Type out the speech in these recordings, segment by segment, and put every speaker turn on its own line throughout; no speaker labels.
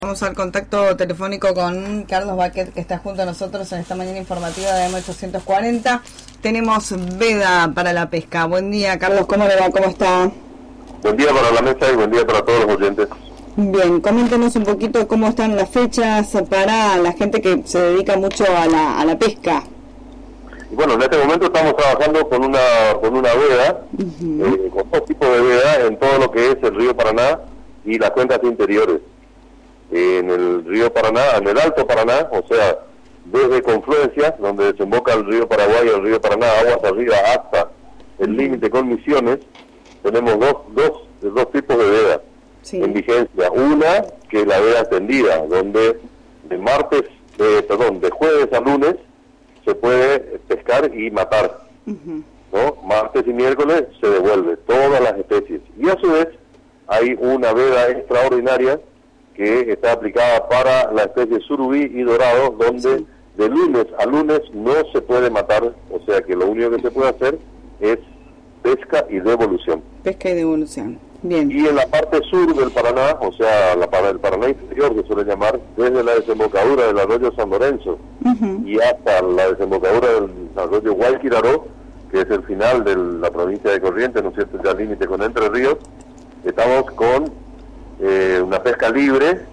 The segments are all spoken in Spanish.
Vamos al contacto telefónico con Carlos Baquet, que está junto a nosotros en esta mañana informativa de M840. Tenemos veda para la pesca. Buen día, Carlos, ¿cómo le va? ¿Cómo está?
Buen día para la mesa y buen día para todos los oyentes.
Bien, coméntenos un poquito cómo están las fechas para la gente que se dedica mucho a la pesca.
Y bueno, en este momento estamos trabajando con una veda, con dos tipos de veda en todo lo que es el río Paraná y las cuencas interiores. En el río Paraná, en el Alto Paraná, o sea, desde Confluencias, donde desemboca el río Paraguay y el río Paraná, aguas arriba hasta el límite con Misiones, tenemos dos tipos de veda en vigencia. Una, que es la veda extendida, donde de jueves a lunes se puede pescar y matar, ¿no? Martes y miércoles se devuelve todas las especies. Y a su vez hay una veda extraordinaria que está aplicada para la especie surubí y dorado, donde de lunes a lunes no se puede matar, o sea que lo único que se puede hacer es pesca y devolución.
Pesca y devolución, bien.
Y en la parte sur del Paraná, o sea, el Paraná inferior, que suele llamar, desde la desembocadura del arroyo San Lorenzo y hasta la desembocadura del arroyo Guayquiraró, que es el final de la provincia de Corrientes, ¿no es cierto?, ya límite con Entre Ríos, estamos con una pesca libre,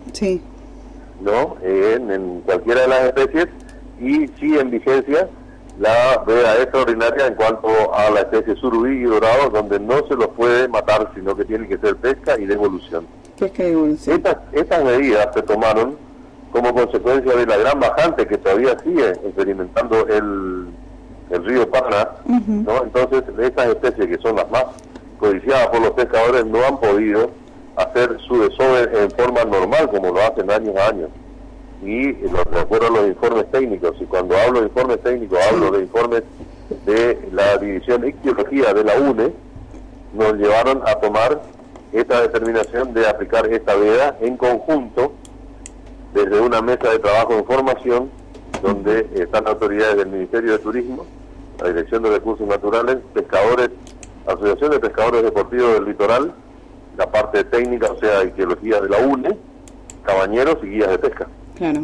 ¿no?, en cualquiera de las especies, y sí en vigencia la veda extraordinaria en cuanto a la especie surubí y dorado, donde no se los puede matar, sino que tiene que ser pesca y devolución.
Pesca y devolución.
Estas medidas se tomaron como consecuencia de la gran bajante que todavía sigue experimentando el río Paraná, ¿no? Entonces estas especies, que son las más codiciadas por los pescadores, no han podido hacer su desove en forma normal como lo hacen años a años. Y de acuerdo a los informes técnicos, y cuando hablo de informes técnicos hablo de informes de la División de Ictiología de la UNE, nos llevaron a tomar esta determinación de aplicar esta veda en conjunto desde una mesa de trabajo en formación, donde están autoridades del Ministerio de Turismo, la Dirección de Recursos Naturales, pescadores, Asociación de Pescadores Deportivos del Litoral, la parte técnica, o sea, ictiología de la UNE, cabañeros y guías de pesca.
Claro.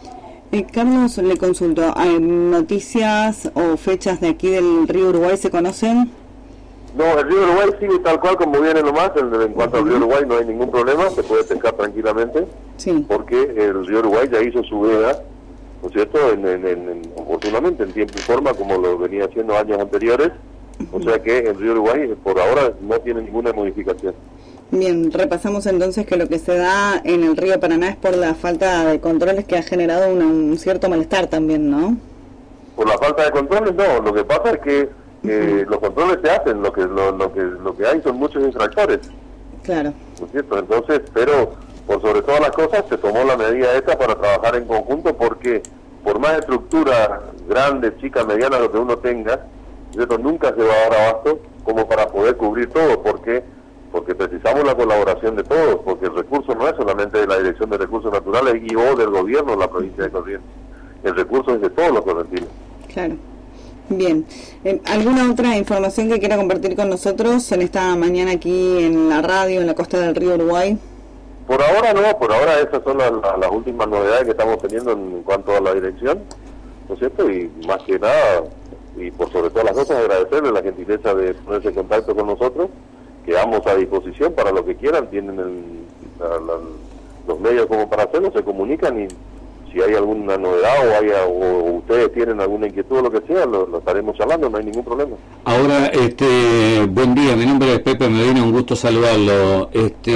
Carlos, le consulto, ¿hay noticias o fechas de aquí del río Uruguay se conocen?
No, el río Uruguay sigue tal cual como viene nomás. En cuanto al río Uruguay no hay ningún problema, se puede pescar tranquilamente, porque el río Uruguay ya hizo su veda, ¿no es cierto?, oportunamente, en tiempo y forma, como lo venía haciendo años anteriores, o sea que el río Uruguay por ahora no tiene ninguna modificación.
Bien, repasamos entonces que lo que se da en el río Paraná es por la falta de controles, que ha generado un cierto malestar también, ¿no? Por
la falta de controles no, lo que pasa es que los controles se hacen, lo que hay son muchos infractores.
Claro.
¿No es cierto? Entonces, pero por sobre todas las cosas se tomó la medida esta para trabajar en conjunto, porque por más estructura grande, chica, mediana, lo que uno tenga, ¿cierto?, nunca se va a dar abasto como para poder cubrir todo, porque precisamos la colaboración de todos, porque el recurso no es solamente de la Dirección de Recursos Naturales y o del gobierno de la provincia de Corrientes, el recurso es de todos los correntinos.
Claro. Bien, ¿alguna otra información que quiera compartir con nosotros en esta mañana aquí en la radio, en la costa del río Uruguay?
Por ahora no, por ahora esas son las últimas novedades que estamos teniendo en cuanto a la dirección, ¿no es cierto? Y más que nada, y por sobre todas las cosas, agradecerle la gentileza de ponerse en contacto con nosotros, quedamos a disposición para lo que quieran, tienen los medios como para hacerlo, se comunican, y si hay alguna novedad o ustedes tienen alguna inquietud o lo que sea, lo estaremos charlando, no hay ningún problema.
Ahora, buen día, mi nombre es Pepe Medina, un gusto saludarlo.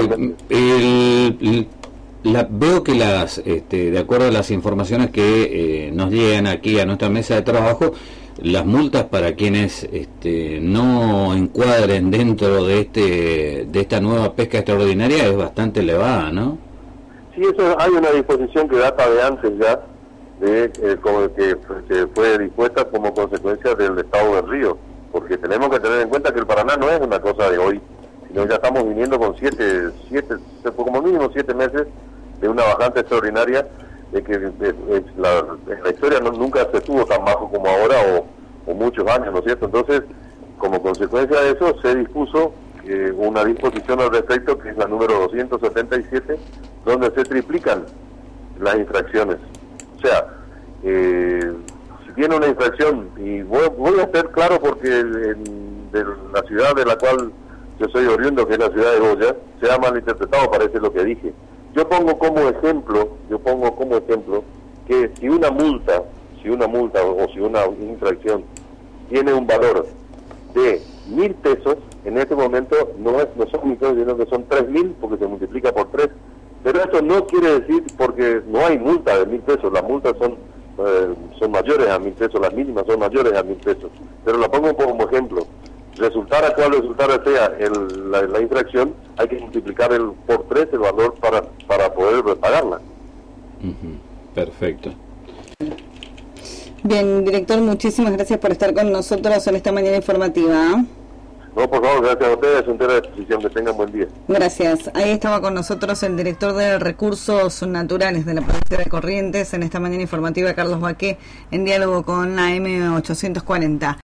Veo que de acuerdo a las informaciones que nos llegan aquí a nuestra mesa de trabajo, las multas para quienes no encuadren dentro de esta nueva pesca extraordinaria es bastante elevada, ¿no?
Sí, eso hay una disposición que data de antes ya, como que fue dispuesta como consecuencia del estado del río, porque tenemos que tener en cuenta que el Paraná no es una cosa de hoy, sino ya estamos viniendo con como mínimo 7 meses de una bajante extraordinaria, de que la historia nunca se estuvo tan bajo como ahora, o muchos años, ¿no es cierto? Entonces, como consecuencia de eso, se dispuso una disposición al respecto, que es la número 277, donde se triplican las infracciones. O sea, si tiene una infracción, y voy a ser claro porque de la ciudad de la cual yo soy oriundo, que es la ciudad de Goya, se ha malinterpretado, parece lo que dije. Yo pongo como ejemplo que si una multa o si una infracción tiene un valor de 1.000 pesos, en este momento no son 1.000 pesos, sino que son 3.000, porque se multiplica por 3. Pero eso no quiere decir, porque no hay multa de 1.000 pesos, las multas son mayores a 1.000 pesos, las mínimas son mayores a 1.000 pesos. Pero la pongo como ejemplo. Resultara cual resultara sea la infracción, hay que multiplicar por 3 el valor para poder pagarla.
Perfecto.
Bien, director, muchísimas gracias por estar con nosotros en esta mañana informativa.
No, por favor, gracias a ustedes, entera disposición, que tengan buen día.
Gracias. Ahí estaba con nosotros el director de Recursos Naturales de la provincia de Corrientes en esta mañana informativa, Carlos Baqué, en diálogo con la M840.